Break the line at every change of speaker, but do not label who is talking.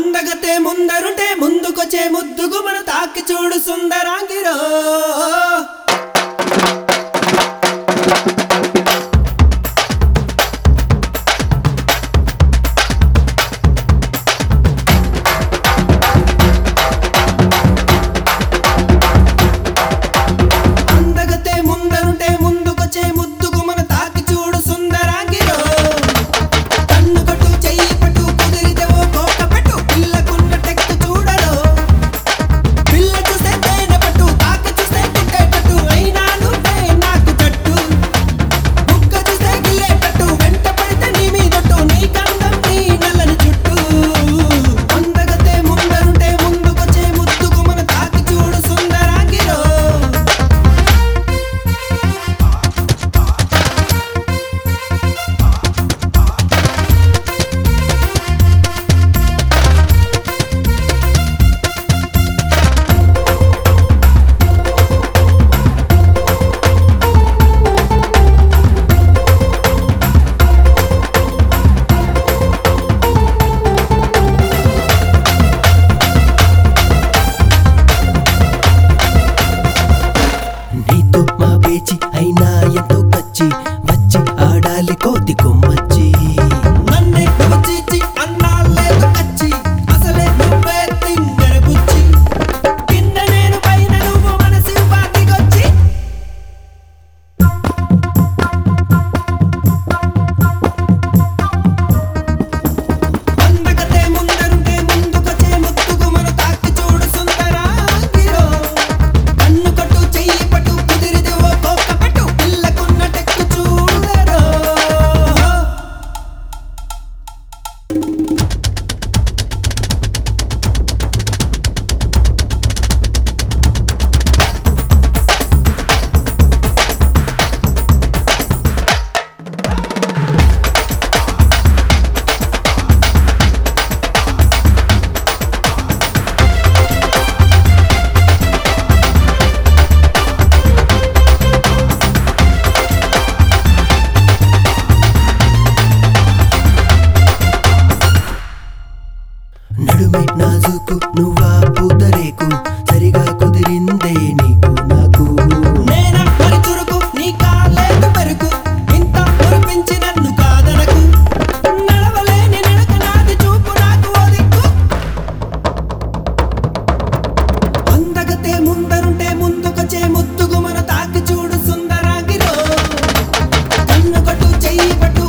అందగతే ముందరుంటే ముందుకొచ్చే ముద్దుగు మన తాకి చూడు సుందరాంగిరో అయినా ఎంతో కచ్చి వచ్చి ఆడాలి కోతి కొమ్మచ్చి నన్నే వచ్చి అన్నాలేదు కచ్చి అసలే నువ్వే తింగర బుచ్చి కింద నేను పైన నువ్వు మనసి పాటికొచ్చి అందగతే ముందరుంటే ముందుకొచ్చే ముత్తుకు మన తాకి చూడు సుందరాంగిరో కన్ను కట్టు చెయ్యి పట్టు కుదిరితే ఓ నడుమే నాజుకు నువ్వా పూతరేకు సరిగా కుదిరిందే నీకు నాకు నేనా మరి చురుకు నీ కాలేదు పెరుకు ఇంత మురిపించి నన్ను కాదనకు నడవలేని నడక నాది చూపు నాకు ఒదిక్కు అందగతే ముందరుంటే ముందుకొచ్చే ముద్దుగు మన తాకి చూడు సుందరాంగిరో కన్ను కట్టు చెయ్యి పట్టు